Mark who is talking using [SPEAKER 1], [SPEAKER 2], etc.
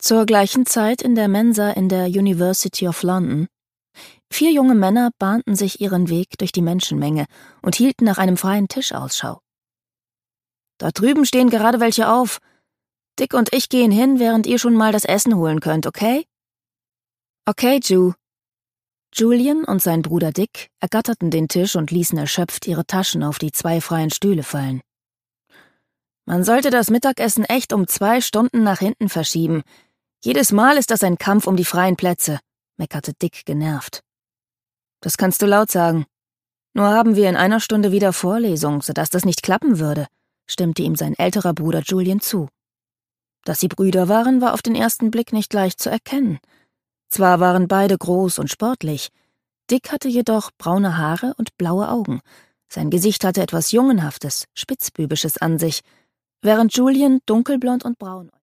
[SPEAKER 1] Zur gleichen Zeit in der Mensa in der University of London. 4 junge Männer bahnten sich ihren Weg durch die Menschenmenge und hielten nach einem freien Tisch Ausschau. »Da drüben stehen gerade welche auf. Dick und ich gehen hin, während ihr schon mal das Essen holen könnt, okay?« »Okay, Ju.« Julian und sein Bruder Dick ergatterten den Tisch und ließen erschöpft ihre Taschen auf die 2 freien Stühle fallen. »Man sollte das Mittagessen echt um 2 Stunden nach hinten verschieben. Jedes Mal ist das ein Kampf um die freien Plätze«, meckerte Dick genervt. »Das kannst du laut sagen. Nur haben wir in 1 Stunde wieder Vorlesung, sodass das nicht klappen würde«, stimmte ihm sein älterer Bruder Julian zu. Dass sie Brüder waren, war auf den ersten Blick nicht leicht zu erkennen. Zwar waren beide groß und sportlich, Dick hatte jedoch braune Haare und blaue Augen. Sein Gesicht hatte etwas Jungenhaftes, Spitzbübisches an sich, während Julian dunkelblond und braun